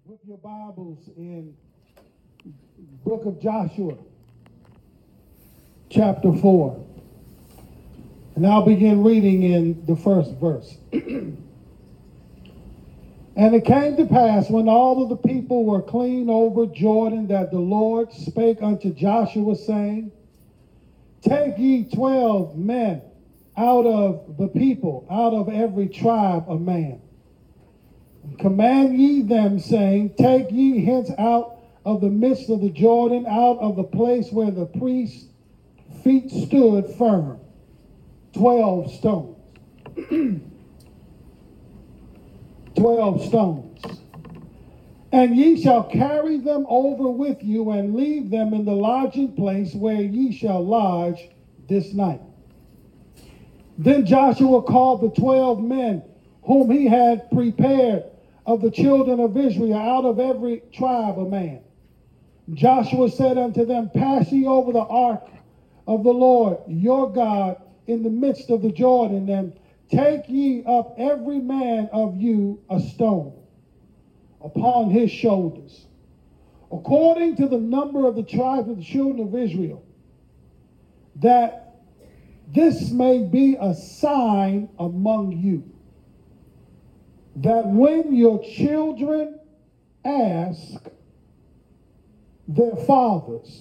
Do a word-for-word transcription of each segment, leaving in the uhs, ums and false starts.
with your Bibles in book of Joshua, chapter four. And I'll begin reading in the first verse. And it came to pass when all of the people were clean over Jordan that the Lord spake unto Joshua, saying, Take ye twelve men out of the people, out of every tribe a man. And command ye them, saying, Take ye hence out of the midst of the Jordan, out of the place where the priest's feet stood firm, twelve stones. Twelve stones. And ye shall carry them over with you, and leave them in the lodging place where ye shall lodge this night. Then Joshua called the twelve men whom he had prepared of the children of Israel, out of every tribe a man. Joshua said unto them, Pass ye over the ark of the Lord your God in the midst of the Jordan, and take ye up every man of you a stone upon his shoulders, according to the number of the tribes of the children of Israel, that this may be a sign among you, that when your children ask their fathers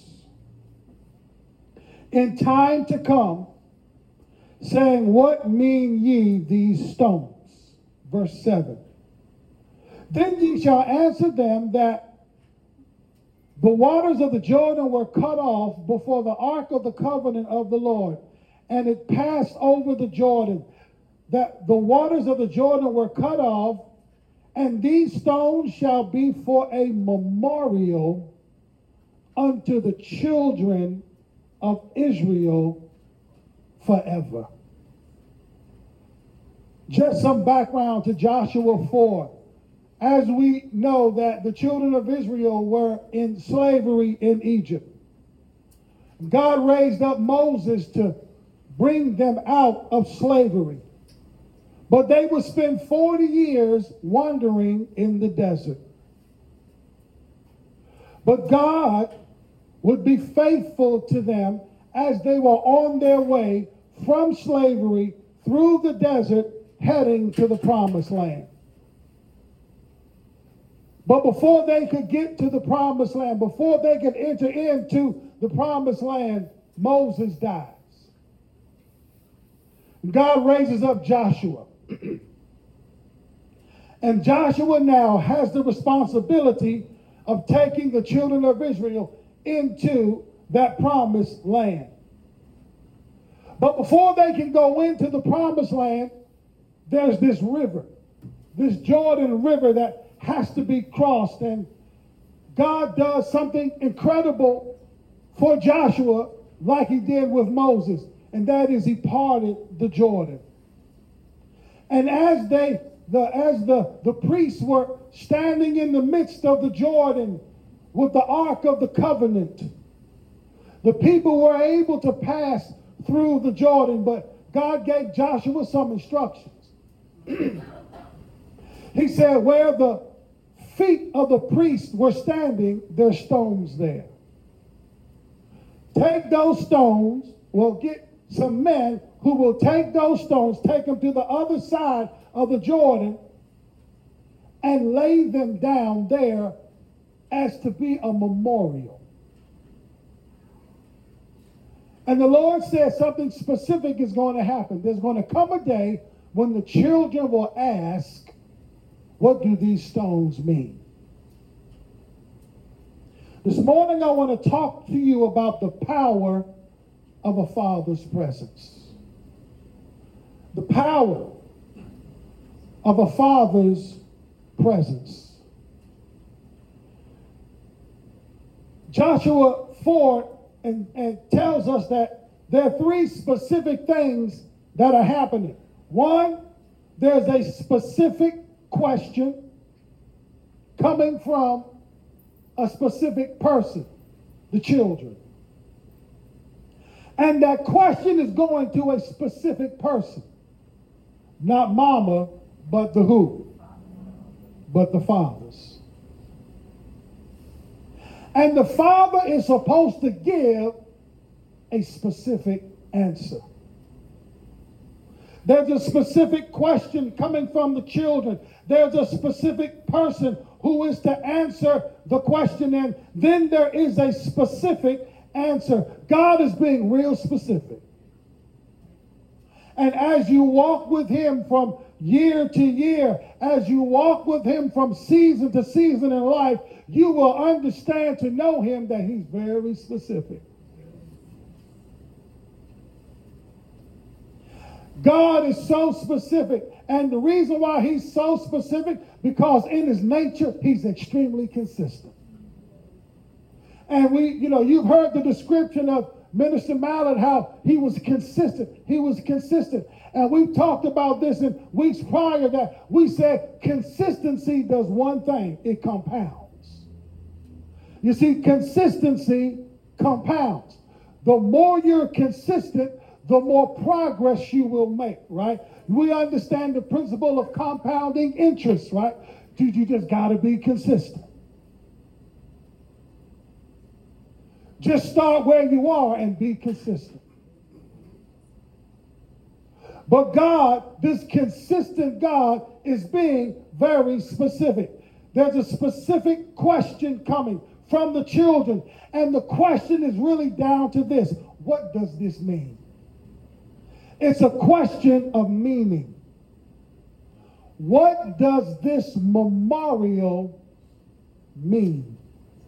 in time to come, saying, What mean ye these stones? Verse seven. Then ye shall answer them that the waters of the Jordan were cut off before the ark of the covenant of the Lord, and it passed over the Jordan, that the waters of the Jordan were cut off, and these stones shall be for a memorial unto the children of Israel forever. Just some background to Joshua four. As we know that the children of Israel were in slavery in Egypt, God raised up Moses to bring them out of slavery. But they would spend forty years wandering in the desert. But God would be faithful to them as they were on their way from slavery through the desert, heading to the promised land. But before they could get to the promised land, before they could enter into the promised land, Moses dies. God raises up Joshua. And Joshua now has the responsibility of taking the children of Israel into that promised land. But before they can go into the promised land, there's this river, this Jordan River that has to be crossed. And God does something incredible for Joshua like he did with Moses. And that is he parted the Jordan. And as they, the, as the, the priests were standing in the midst of the Jordan with the Ark of the Covenant, the people were able to pass through the Jordan, but God gave Joshua some instructions. He said, where the feet of the priests were standing, there's stones there. Take those stones, well, get some men who will take those stones, take them to the other side of the Jordan, and lay them down there as to be a memorial. And the Lord said something specific is going to happen. There's going to come a day when the children will ask, what do these stones mean? This morning I want to talk to you about the power of a father's presence. The power of a father's presence. Joshua four and, and tells us that there are three specific things that are happening. One, there's a specific question coming from a specific person, the children. And that question is going to a specific person. Not mama, but the who? But the fathers. And the father is supposed to give a specific answer. There's a specific question coming from the children. There's a specific person who is to answer the question, and then there is a specific answer. God is being real specific. And as you walk with him from year to year, as you walk with him from season to season in life, you will understand to know him that he's very specific. God is so specific. And the reason why he's so specific, because in his nature, he's extremely consistent. And we, you know, you've heard the description of Minister Mallett, how he was consistent. He was consistent. And we've talked about this in weeks prior that we said consistency does one thing. It compounds. You see, consistency compounds. The more you're consistent, the more progress you will make, right? We understand the principle of compounding interest, right? Dude, you just got to be consistent. Just start where you are and be consistent. But God, this consistent God, is being very specific. There's a specific question coming from the children, and the question is really down to this: what does this mean? It's a question of meaning. What does this memorial mean?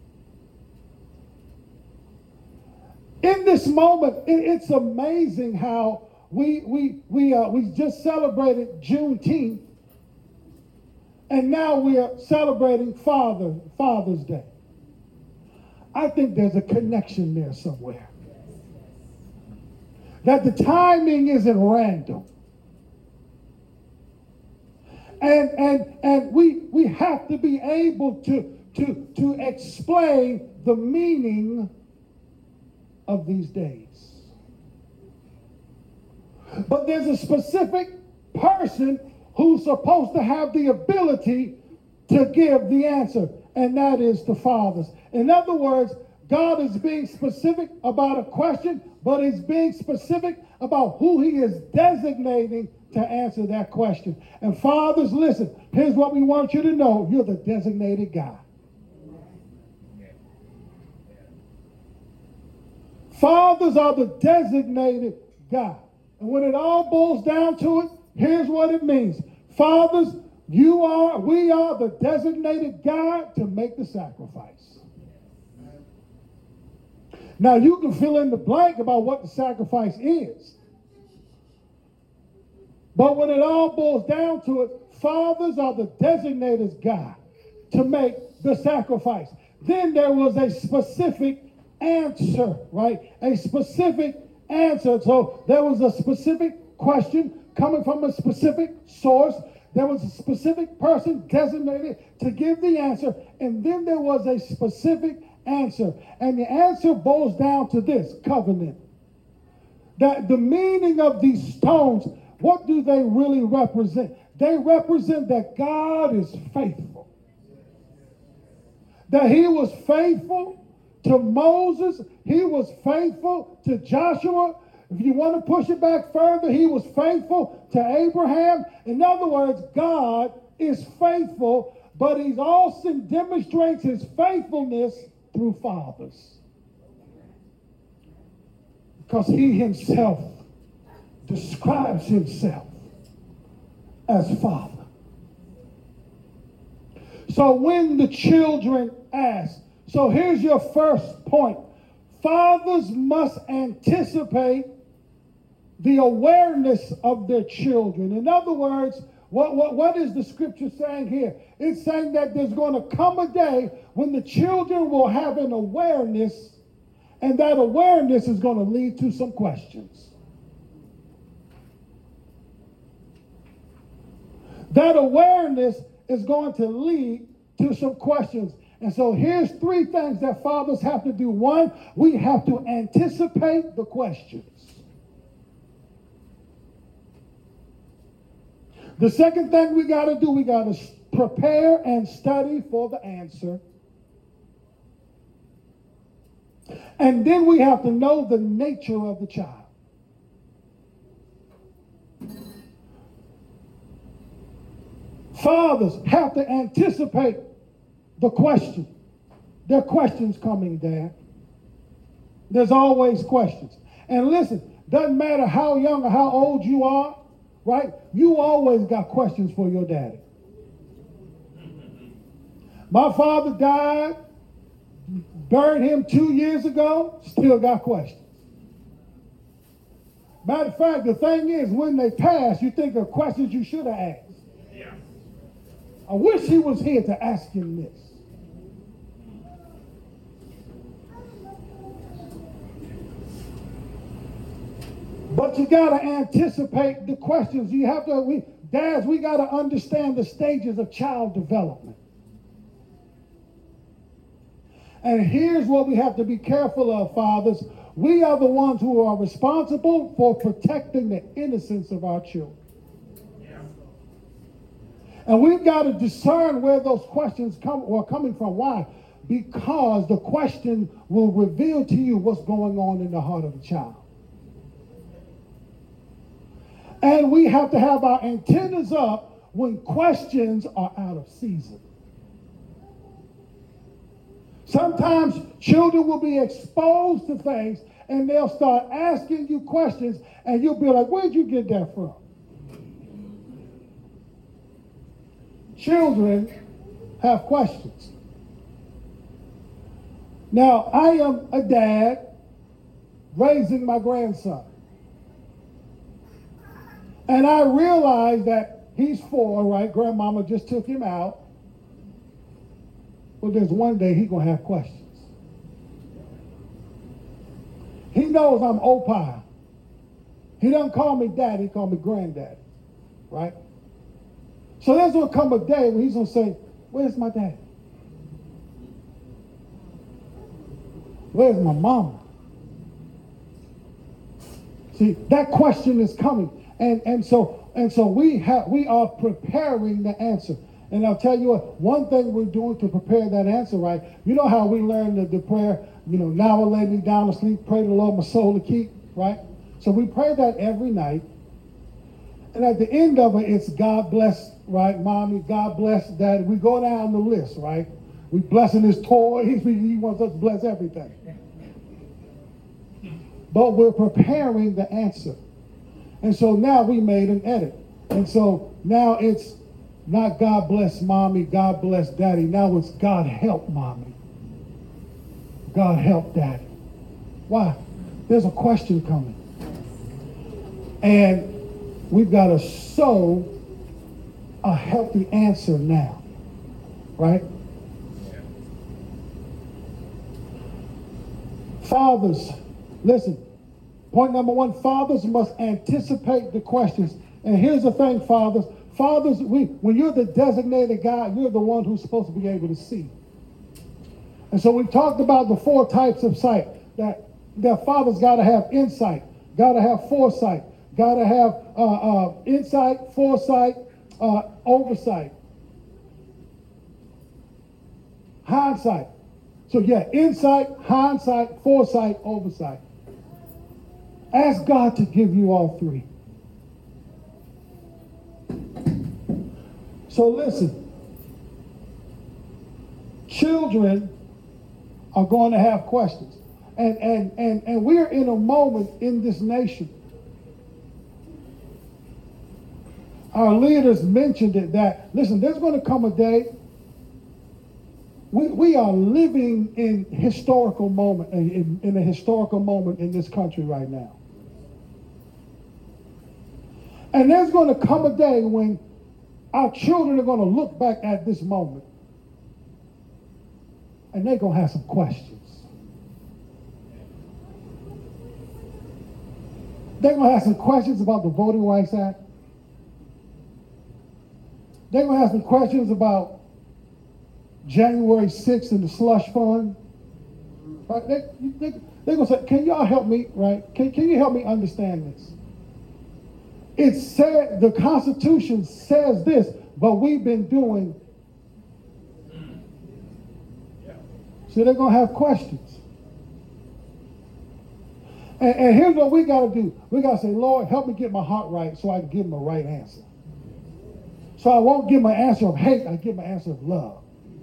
In this moment, it's amazing how we we we uh, we just celebrated Juneteenth, and now we are celebrating Father Father's Day. I think there's a connection there somewhere. That the timing isn't random. And and and we we have to be able to to to explain the meaning of these days. But there's a specific person who's supposed to have the ability to give the answer, and that is the fathers. In other words, God is being specific about a question, but he's being specific about who he is designating to answer that question. And fathers, listen, here's what we want you to know. You're the designated God. Fathers are the designated God. And when it all boils down to it, here's what it means. Fathers, you are, we are the designated God to make the sacrifice. Now, you can fill in the blank about what the sacrifice is. But when it all boils down to it, fathers are the designated God to make the sacrifice. Then there was a specific answer, right? A specific answer. So there was a specific question coming from a specific source. There was a specific person designated to give the answer. And then there was a specific answer. And the answer boils down to this: covenant. That the meaning of these stones, what do they really represent? They represent that God is faithful. That he was faithful to Moses. He was faithful to Joshua. If you want to push it back further, he was faithful to Abraham. In other words, God is faithful, but he also demonstrates his faithfulness through fathers. Because he himself describes himself as Father. So when the children ask, so here's your first point. Fathers must anticipate the awareness of their children. In other words, what, what, what is the scripture saying here? It's saying that there's going to come a day when the children will have an awareness, and that awareness is going to lead to some questions. That awareness is going to lead to some questions. And so here's three things that fathers have to do. One, we have to anticipate the questions. The second thing we got to do, we got to prepare and study for the answer. And then we have to know the nature of the child. Fathers have to anticipate the question. There are questions coming, Dad. There's always questions. And listen, doesn't matter how young or how old you are, right? You always got questions for your daddy. My father died, buried him two years ago, still got questions. Matter of fact, the thing is, when they pass, you think of questions you should have asked. Yeah. I wish he was here to ask him this. But you got to anticipate the questions. You have to, we, dads, we got to understand the stages of child development. And here's what we have to be careful of, fathers. We are the ones who are responsible for protecting the innocence of our children. Yeah. And we've got to discern where those questions come are coming from. Why? Because the question will reveal to you what's going on in the heart of the child. And we have to have our antennas up when questions are out of season. Sometimes children will be exposed to things and they'll start asking you questions and you'll be like, where'd you get that from? Children have questions. Now, I am a dad raising my grandson. And I realize that he's four, right? Grandmama just took him out. Well, there's one day he's going to have questions. He knows I'm Opie. He doesn't call me daddy, he calls me granddaddy, right? So there's going to come a day when he's going to say, where's my daddy? Where's my mama? See, that question is coming. And and so and so we have we are preparing the answer. And I'll tell you what, one thing we're doing to prepare that answer, right? You know how we learn the, the prayer, you know, now I lay me down to sleep, pray the Lord my soul to keep, right? So we pray that every night. And at the end of it, it's God bless, right, mommy, God bless daddy. We go down the list, right? We blessing his toys. He wants us to bless everything. But we're preparing the answer. And so now we made an edit. And so now it's not God bless mommy, God bless daddy. Now it's God help mommy. God help daddy. Why? There's a question coming. And we've got to sow a healthy answer now. Right? Fathers, listen. Point number one, fathers must anticipate the questions. And here's the thing, fathers. Fathers, we, when you're the designated guy, you're the one who's supposed to be able to see. And so we talked about the four types of sight. That, that fathers got to have insight, got to have foresight, got to have uh, uh, insight, foresight, uh, oversight, hindsight. So yeah, insight, hindsight, foresight, oversight. Ask God to give you all three. So listen, children are going to have questions. And, and, and, and we're in a moment in this nation. Our leaders mentioned it that, listen, there's going to come a day, we, we are living in historical moment, in, in a historical moment in this country right now. And there's going to come a day when our children are going to look back at this moment and they're going to have some questions. They're going to have some questions about the Voting Rights Act. They're going to have some questions about January sixth and the slush fund. Right? They, they, they're going to say, can y'all help me, right? Can, can you help me understand this? It said, the Constitution says this, but we've been doing. So they're going to have questions. And, and here's what we got to do. We got to say, Lord, help me get my heart right so I can give him a right answer. So I won't give my answer of hate, I give my answer of love.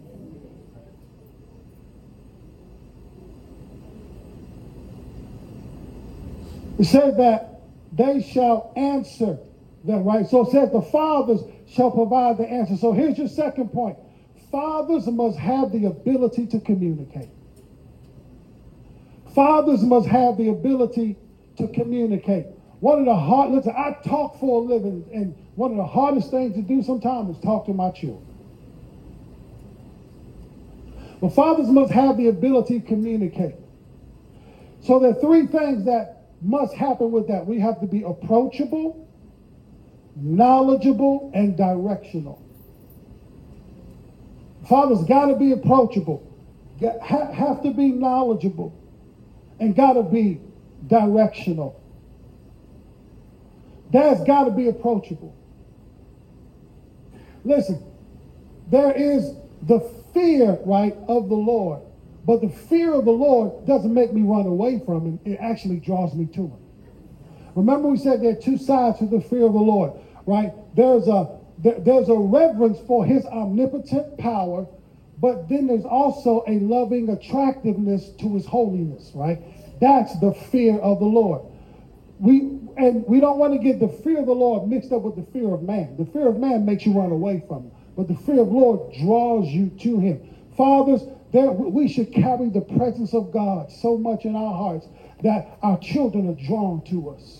It says that they shall answer them, right? So it says the fathers shall provide the answer. So here's your second point. Fathers must have the ability to communicate. Fathers must have the ability to communicate. One of the hard, listen, I talk for a living, and one of the hardest things to do sometimes is talk to my children. But fathers must have the ability to communicate. So there are three things that must happen with that. We have to be approachable, knowledgeable, and directional. Fathers got to be approachable, got, ha, have to be knowledgeable, and got to be directional. Dad's got to be approachable. Listen, there is the fear, right, of the Lord. But the fear of the Lord doesn't make me run away from him. It actually draws me to him. Remember we said there are two sides to the fear of the Lord, right? There's a, there, there's a reverence for his omnipotent power, but then there's also a loving attractiveness to his holiness, right? That's the fear of the Lord. We and we don't want to get the fear of the Lord mixed up with the fear of man. The fear of man makes you run away from him, but the fear of the Lord draws you to him. Fathers, there, we should carry the presence of God so much in our hearts that our children are drawn to us.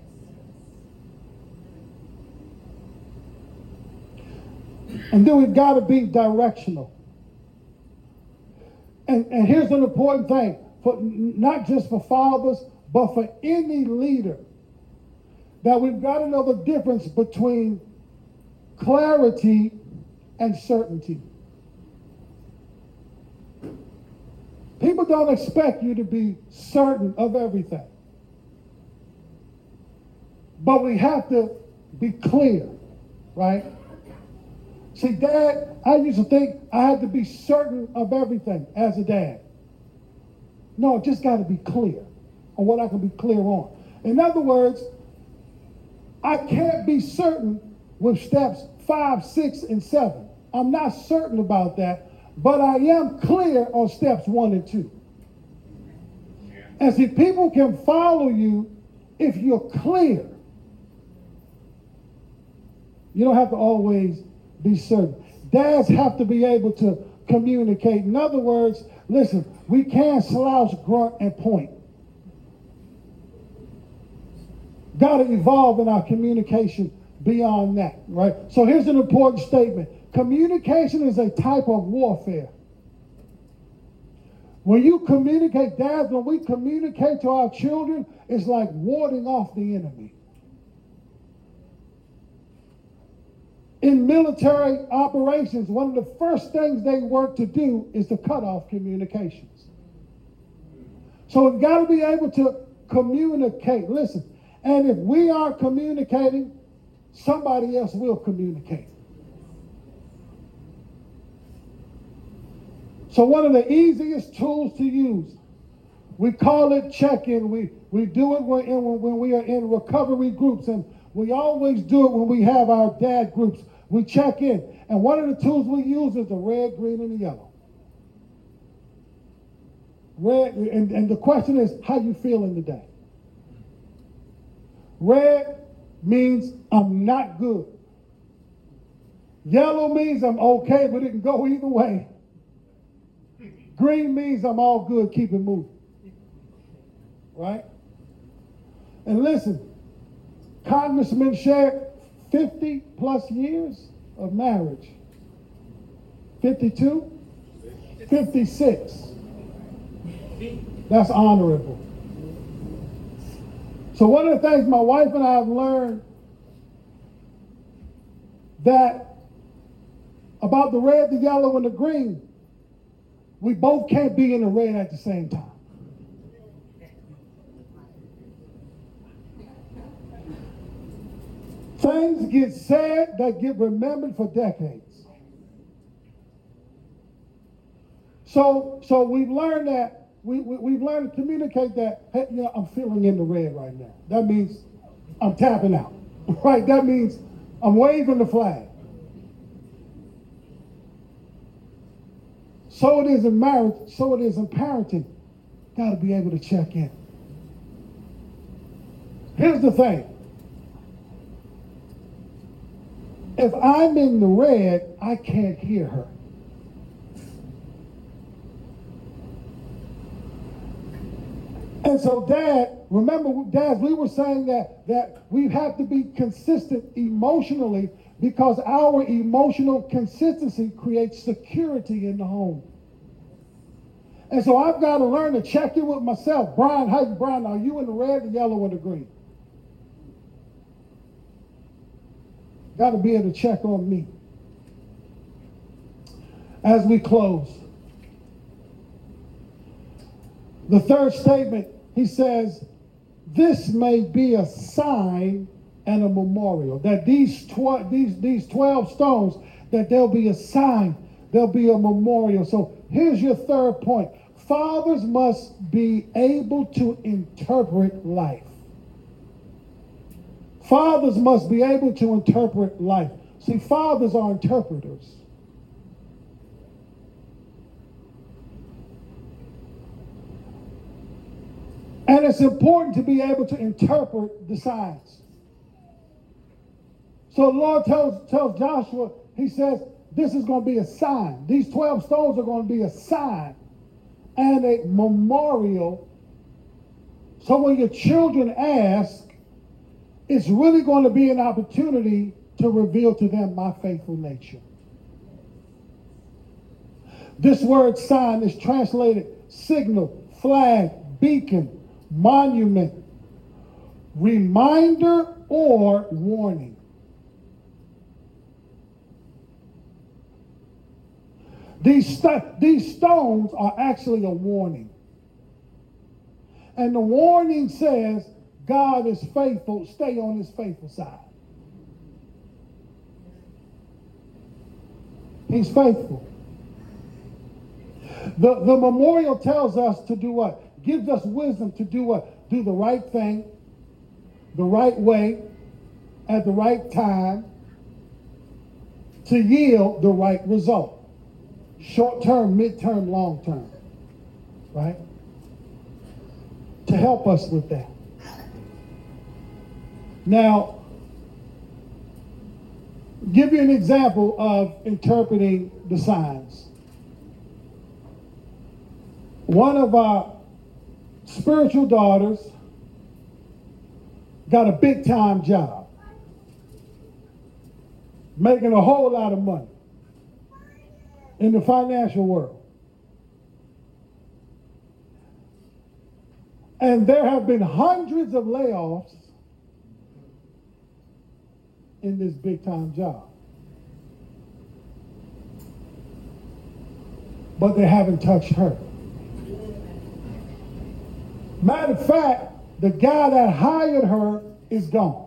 And then we've got to be directional. And, and here's an important thing, for not just for fathers, but for any leader, that we've got to know the difference between clarity and certainty. People don't expect you to be certain of everything. But we have to be clear, right? See, Dad, I used to think I had to be certain of everything as a dad. No, it just got to be clear on what I can be clear on. In other words, I can't be certain with steps five, six, and seven. I'm not certain about that, but I am clear on steps one and two. And see, people can follow you if you're clear. You don't have to always be certain. Dads have to be able to communicate. In other words, listen, we can't slouch, grunt, and point. Got to evolve in our communication beyond that, right? So here's an important statement. Communication is a type of warfare. When you communicate, dads, when we communicate to our children, it's like warding off the enemy. In military operations, one of the first things they work to do is to cut off communications. So we've got to be able to communicate. Listen, and if we are communicating, somebody else will communicate. So one of the easiest tools to use, we call it check-in. We, we do it when, when we are in recovery groups, and we always do it when we have our dad groups. We check in. And one of the tools we use is the red, green, and the yellow. Red, and, and the question is, how you feeling today? Red means I'm not good. Yellow means I'm okay, but it can go either way. Green means I'm all good, keep it moving. Right? And listen, Congressman shared fifty plus years of marriage. fifty-two? fifty-six. That's honorable. So one of the things my wife and I have learned that about the red, the yellow, and the green, we both can't be in the red at the same time. Things get said that get remembered for decades. So, so we've learned that we, we, we've learned to communicate that, hey, you know, I'm feeling in the red right now. That means I'm tapping out, right? That means I'm waving the flag. So it is in marriage, so it is in parenting. Got to be able to check in. Here's the thing. If I'm in the red, I can't hear her. And so, Dad, remember, Dad, we were saying that, that we have to be consistent emotionally because our emotional consistency creates security in the home. And so I've got to learn to check in with myself. Brian, how you, Brian, are you in the red, the yellow, or the green? Got to be able to check on me. As we close, the third statement, he says, this may be a sign and a memorial. That these, tw- these, these twelve stones, that there'll be a sign, there'll be a memorial. So here's your third point. Fathers must be able to interpret life. Fathers must be able to interpret life. See, fathers are interpreters. And it's important to be able to interpret the signs. So the Lord tells, tells Joshua, he says, this is going to be a sign. These twelve stones are going to be a sign and a memorial. So when your children ask, it's really going to be an opportunity to reveal to them my faithful nature. This word sign is translated signal, flag, beacon, monument, reminder, or warning. These, st- these stones are actually a warning. And the warning says, God is faithful, stay on his faithful side. He's faithful. The, the memorial tells us to do what? Gives us wisdom to do what? Do the right thing, the right way, at the right time, to yield the right result. Short term, mid-term, long term. Right? To help us with that. Now, give you an example of interpreting the signs. One of our spiritual daughters got a big time job, making a whole lot of money in the financial world. And there have been hundreds of layoffs in this big time job. But they haven't touched her. Matter of fact, the guy that hired her is gone.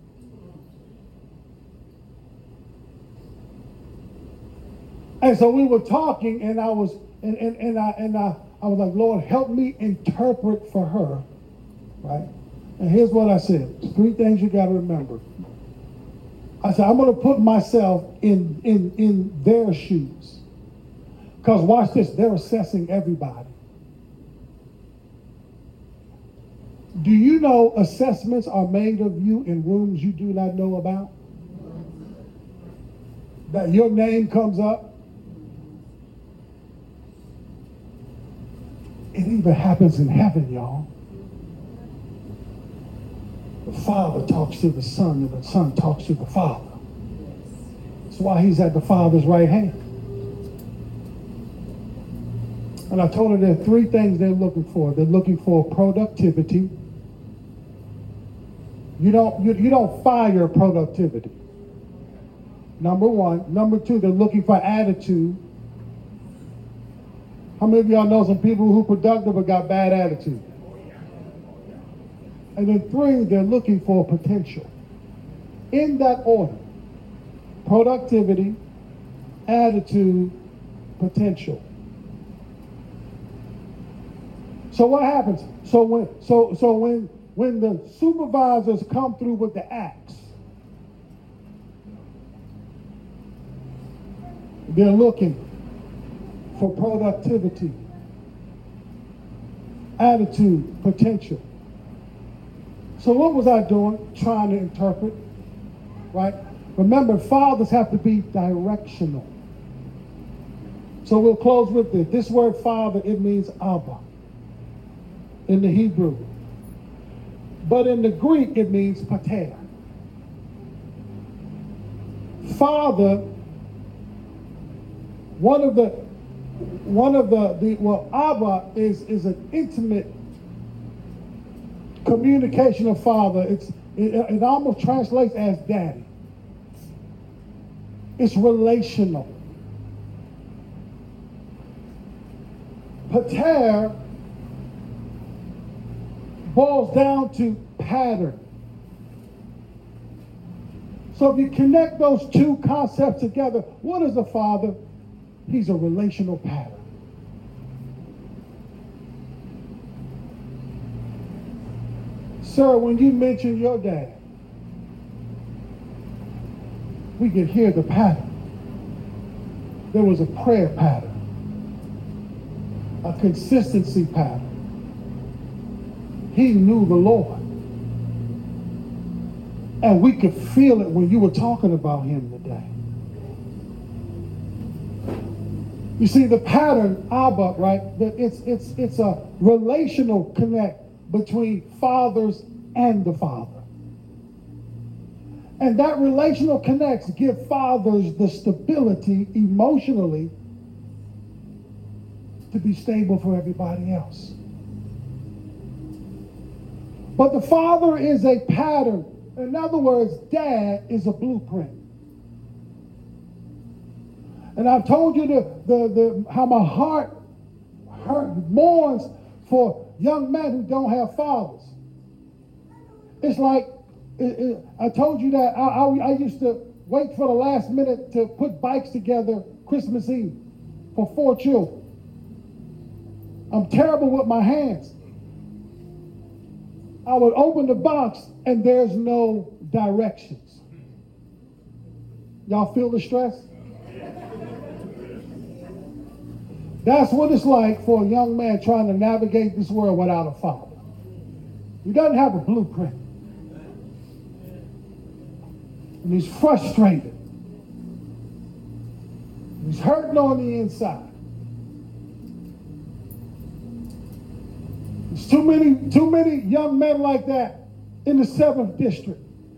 And so we were talking, and I was, and, and, and I and I, I was like, Lord, help me interpret for her, right? And here's what I said. Three things you got to remember. I said, I'm going to put myself in, in, in their shoes. Because watch this, they're assessing everybody. Do you know assessments are made of you in rooms you do not know about? That your name comes up? It even happens in heaven, y'all. The Father talks to the Son, and the Son talks to the Father. That's why he's at the Father's right hand. And I told her there are three things they're looking for. They're looking for productivity. You don't, you, you don't fire productivity. Number one. Number two, they're looking for attitude. How many of y'all know some people who are productive but got bad attitude? And then three, they're looking for potential. In that order. Productivity, attitude, potential. So what happens? So when so so when when the supervisors come through with the axe, they're looking for productivity, attitude, potential. So what was I doing? Trying to interpret, right? Remember, fathers have to be directional. So we'll close with this. This word father, it means Abba in the Hebrew. But in the Greek, it means pater. Father, one of the, one of the, the well, Abba is, is an intimate communication of father. It's, it, it almost translates as daddy. It's relational. Pater boils down to pattern. So if you connect those two concepts together, what is a father? He's a relational pattern. Sir, when you mention your dad, we could hear the pattern. There was a prayer pattern, a consistency pattern. He knew the Lord. And we could feel it when you were talking about him today. You see, the pattern, Abba, right? It's, it's, it's a relational connect between fathers and the Father. And that relational connects give fathers the stability emotionally to be stable for everybody else. But the father is a pattern. In other words, dad is a blueprint. And I've told you the, the, the, how my heart hurt, mourns for young men who don't have fathers. It's like, it, it, I told you that I, I, I used to wait for the last minute to put bikes together Christmas Eve for four children. I'm terrible with my hands. I would open the box and there's no directions. Y'all feel the stress? That's what it's like for a young man trying to navigate this world without a father. He doesn't have a blueprint. And he's frustrated. He's hurting on the inside. There's too many, too many young men like that in the seventh district.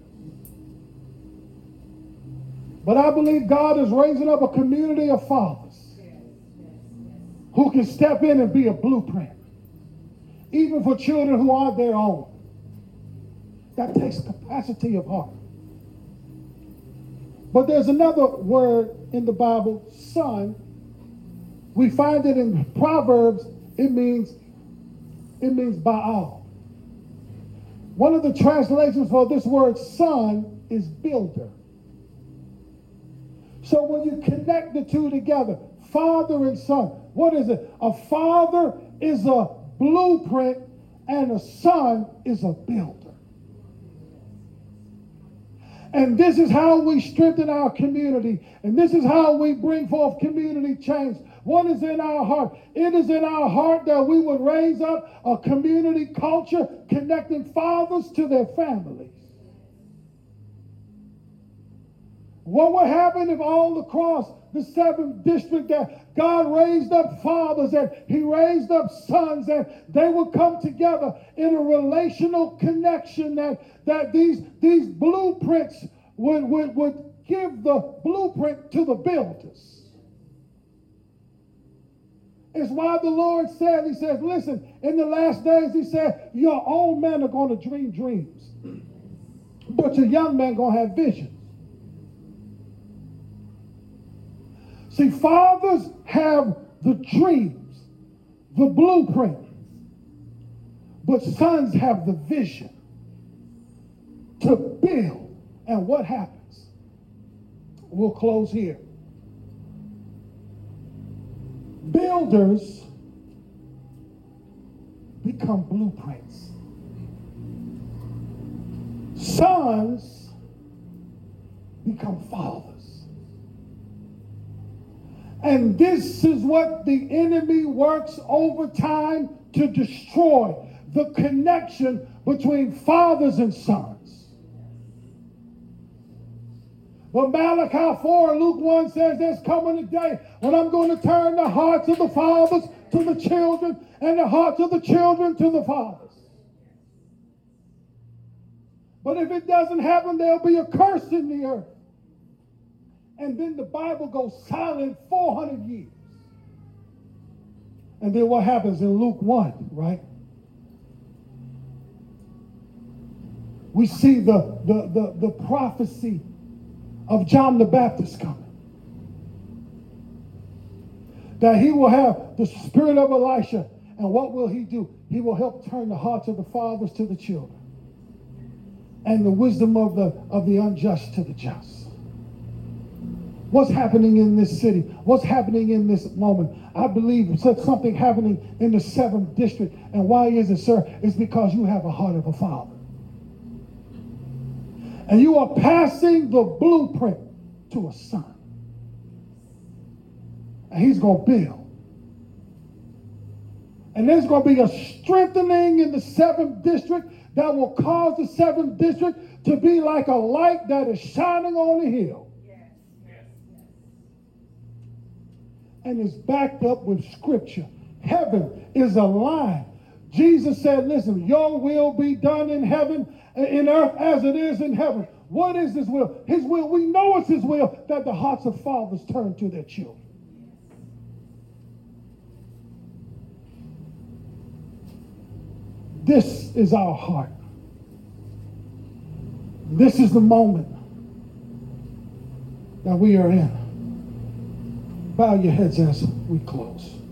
But I believe God is raising up a community of fathers who can step in and be a blueprint, even for children who aren't their own. That takes capacity of heart. But there's another word in the Bible, son. We find it in Proverbs. It means, it means Baal. One of the translations for this word son is builder. So when you connect the two together, father and son, what is it? A father is a blueprint and a son is a builder. And this is how we strengthen our community. And this is how we bring forth community change. What is in our heart? It is in our heart that we would raise up a community culture connecting fathers to their families. What would happen if all across the seventh district that God raised up fathers and he raised up sons and they would come together in a relational connection that, that these, these blueprints would, would, would give the blueprint to the builders. It's why the Lord said, he says, listen, in the last days, he said, your old men are going to dream dreams, but your young men are going to have visions. See, fathers have the dreams, the blueprint, but sons have the vision to build. And what happens? We'll close here. Builders become blueprints. Sons become fathers. And this is what the enemy works overtime to destroy, the connection between fathers and sons. But Malachi four and Luke one says there's coming a day when I'm going to turn the hearts of the fathers to the children and the hearts of the children to the fathers. But if it doesn't happen, there'll be a curse in the earth. And then the Bible goes silent four hundred years. And then what happens in Luke one, right? We see the, the, the, the prophecy of John the Baptist coming. That he will have the spirit of Elisha. And what will he do? He will help turn the hearts of the fathers to the children. And the wisdom of the, of the unjust to the just. What's happening in this city? What's happening in this moment? I believe something happening in the seventh district. And why is it, sir? It's because you have a heart of a father. And you are passing the blueprint to a son. And he's going to build. And there's going to be a strengthening in the seventh district that will cause the seventh district to be like a light that is shining on a hill. And it's backed up with scripture. Heaven is aligned. Jesus said, listen, your will be done in heaven, in earth as it is in heaven. What is his will? His will, we know it's his will that the hearts of fathers turn to their children. This is our heart. This is the moment that we are in. Bow your heads as we close.